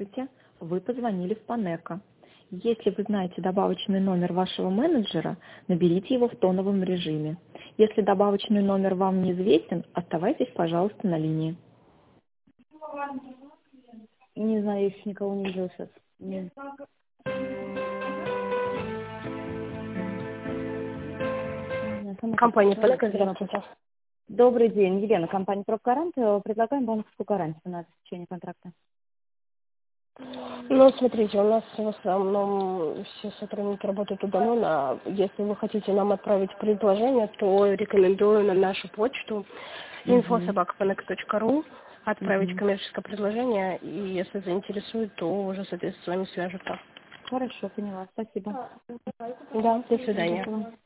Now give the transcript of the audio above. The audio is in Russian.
Здравствуйте, вы позвонили в Панеко. Если вы знаете добавочный номер вашего менеджера, наберите его в тоновом режиме. Если добавочный номер вам неизвестен, оставайтесь, пожалуйста, на линии. Не знаю, я еще никого не видела сейчас. Нет. Компания Панеко, здравствуйте. Добрый день, Елена, компания Профгарант. Предлагаем банковскую гарантию на обеспечение контракта. Ну, смотрите, у нас в основном все сотрудники работают удаленно. Если вы хотите нам отправить предложение, то рекомендую на нашу почту info@paneco.ru отправить коммерческое предложение, и если заинтересует, то уже, соответственно, с вами свяжутся. Хорошо, поняла. Спасибо. Да, до свидания.